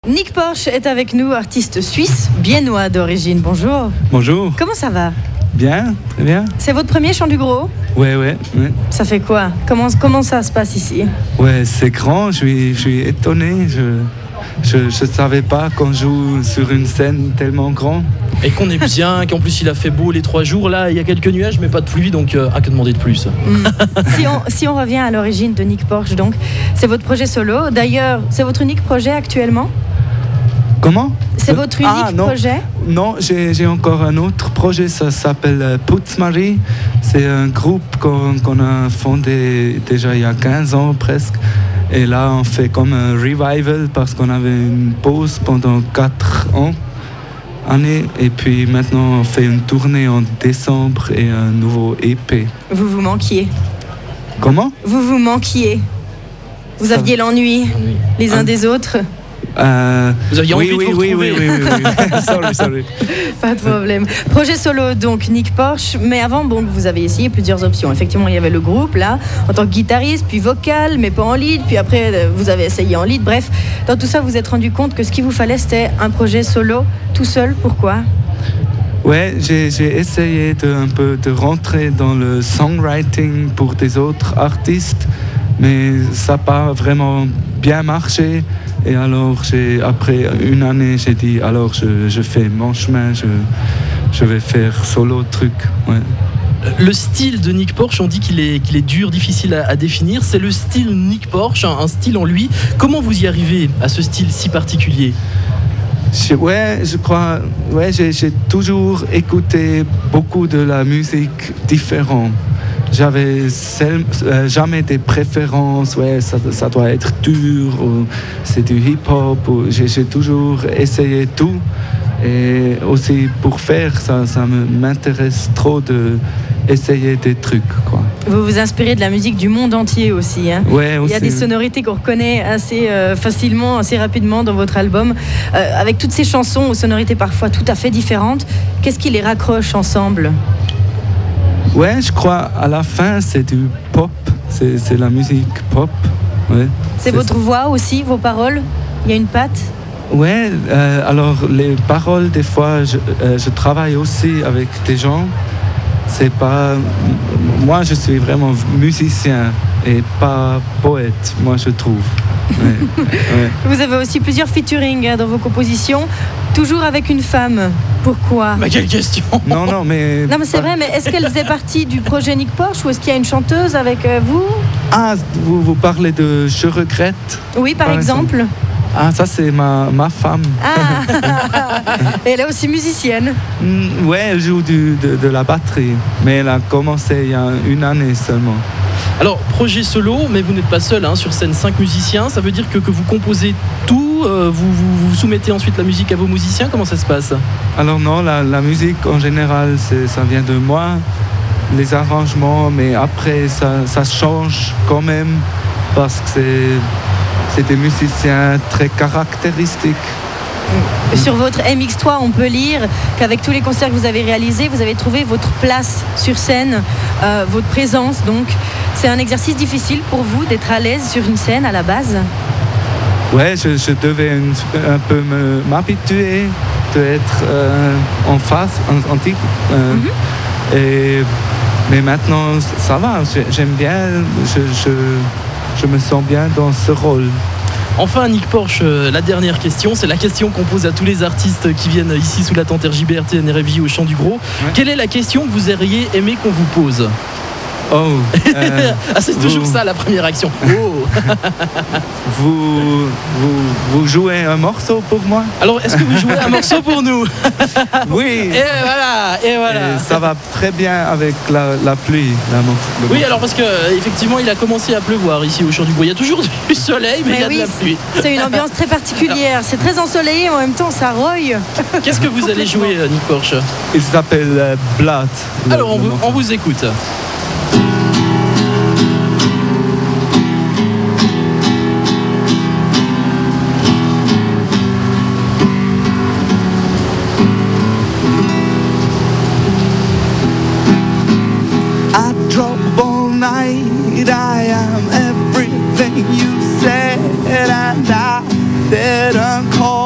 Nick Porsch est avec nous, artiste suisse, biennois d'origine. Bonjour. Bonjour. Comment ça va? Bien, très bien. C'est votre premier Chant du Gros? Ouais. Ça fait quoi? Comment ça se passe ici? Ouais, c'est grand, je suis étonné. Je savais pas qu'on joue sur une scène tellement grande. Et qu'on est bien, qu'en plus il a fait beau les 3 jours. Là, il y a quelques nuages, mais pas de pluie, donc que demander de plus. Si on revient à l'origine de Nick Porsch, donc, c'est votre projet solo. D'ailleurs, c'est votre unique projet actuellement? Comment? C'est votre unique projet? Non, j'ai encore un autre projet, ça s'appelle Putzmarie. C'est un groupe qu'on a fondé déjà il y a 15 ans presque. Et là, on fait comme un revival parce qu'on avait une pause pendant 4 années. Et puis maintenant, on fait une tournée en décembre et un nouveau EP. Vous manquiez? Comment? Vous manquiez? Vous aviez l'ennui les uns des autres? Vous aviez envie de vous retrouver. Oui. sorry. Pas de problème. Projet solo, donc Nick Porsch. Mais avant, bon, vous avez essayé plusieurs options. Effectivement, il y avait le groupe, là, en tant que guitariste, puis vocal, mais pas en lead. Puis après, vous avez essayé en lead. Bref, dans tout ça, vous vous êtes rendu compte que ce qu'il vous fallait, c'était un projet solo, tout seul. Pourquoi? Ouais, j'ai essayé un peu de rentrer dans le songwriting pour des autres artistes, mais ça n'a pas vraiment bien marché. Et alors, après une année, j'ai dit, alors je fais mon chemin, je vais faire solo truc. Ouais. Le style de Nick Porsch, on dit qu'il est dur, difficile à définir. C'est le style Nick Porsch, un style en lui. Comment vous y arrivez à ce style si particulier? Je crois, j'ai toujours écouté beaucoup de la musique différente. J'avais jamais des préférences, ça doit être dur, ou c'est du hip-hop, j'ai toujours essayé tout. Et aussi pour faire ça m'intéresse trop d'essayer des trucs, quoi. Vous vous inspirez de la musique du monde entier aussi, hein? Ouais, aussi. Il y a des sonorités qu'on reconnaît assez facilement, assez rapidement dans votre album. Avec toutes ces chansons aux sonorités parfois tout à fait différentes, qu'est-ce qui les raccroche ensemble? Ouais, je crois à la fin c'est du pop, c'est la musique pop. Ouais, c'est votre voix aussi, vos paroles? Il y a une patte? Ouais, alors les paroles des fois je travaille aussi avec des gens. C'est pas, moi je suis vraiment musicien et pas poète, moi je trouve. Ouais. Vous avez aussi plusieurs featuring dans vos compositions, toujours avec une femme. Pourquoi? Mais quelle question! Non, mais c'est vrai, mais est-ce qu'elle faisait partie du projet Nick Porsch ou est-ce qu'il y a une chanteuse avec vous? Ah, vous parlez de Je regrette? Oui, par exemple. Ah, ça c'est ma femme. Ah. Et elle est aussi musicienne? Ouais, elle joue de la batterie, mais elle a commencé il y a une année seulement. Alors, projet solo, mais vous n'êtes pas seul, hein, sur scène 5 musiciens, ça veut dire que vous composez tout, vous soumettez ensuite la musique à vos musiciens, comment ça se passe? Alors non, la musique en général, ça vient de moi, les arrangements, mais après ça change quand même, parce que c'est des musiciens très caractéristiques. Sur votre MX3, on peut lire qu'avec tous les concerts que vous avez réalisés, vous avez trouvé votre place sur scène, votre présence. Donc, c'est un exercice difficile pour vous d'être à l'aise sur une scène à la base? Ouais, je devais un peu m'habituer d'être en face, antique. Mais maintenant, ça va, j'aime bien, je me sens bien dans ce rôle. Enfin, Nick Porsch, la dernière question, c'est la question qu'on pose à tous les artistes qui viennent ici sous la tente RJB RTN RFJ au Chant du Gros. Ouais. Quelle est la question que vous auriez aimé qu'on vous pose? C'est toujours ça la première action. Vous jouez un morceau pour moi? Alors, est-ce que vous jouez un morceau pour nous? Oui. Et voilà. Et ça va très bien avec la pluie. Oui, alors parce que effectivement, il a commencé à pleuvoir ici au Chant du Gros. Il y a toujours du soleil, mais il y a de la pluie. C'est une ambiance très particulière. C'est très ensoleillé, en même temps, ça roille. Qu'est-ce que vous allez jouer, Nick Porsch? Il s'appelle Blood. Alors, on vous écoute. I am everything you said, and I didn't call.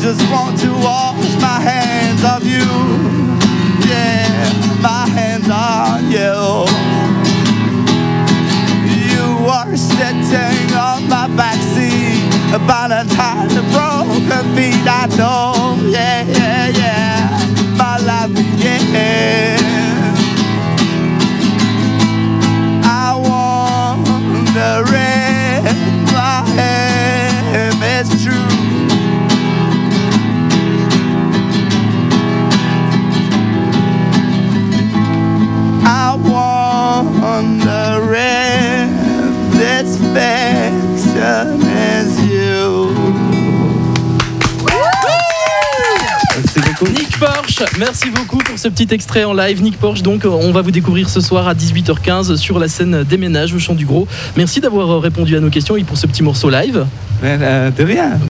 just want to wash my hands of you. Yeah, my hands on you. You are sitting on my backseat, about a time to broken feet. I know, yeah, yeah, yeah. My life begins. I wonder if my aim is true. I wonder if this fiction is you. Merci beaucoup. Nick Porsche, merci beaucoup pour ce petit extrait en live. Nick Porsche, donc on va vous découvrir ce soir à 18h15 sur la scène des Ménages au Chant du Gros. Merci d'avoir répondu à nos questions et pour ce petit morceau live. De rien.